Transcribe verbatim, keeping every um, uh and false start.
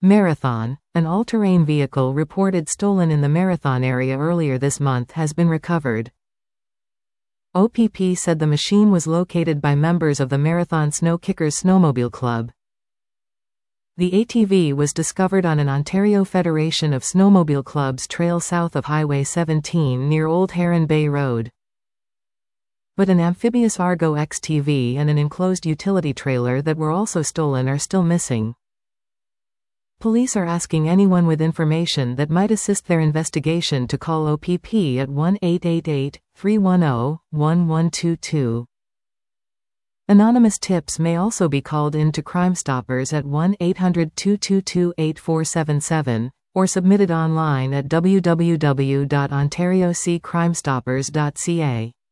Marathon, an all-terrain vehicle reported stolen in the Marathon area earlier this month has been recovered. O P P said the machine was located by members of the Marathon Snow Kickers Snowmobile Club. The A T V was discovered on an Ontario Federation of Snowmobile Clubs trail south of Highway seventeen near Old Heron Bay Road. But an amphibious Argo X T V and an enclosed utility trailer that were also stolen are still missing. Police are asking anyone with information that might assist their investigation to call O P P at one eight eight eight, three one zero, one one two two. Anonymous tips may also be called in to Crime Stoppers at one eight hundred, two two two, eight four seven seven, or submitted online at w w w dot ontario c crime stoppers dot c a.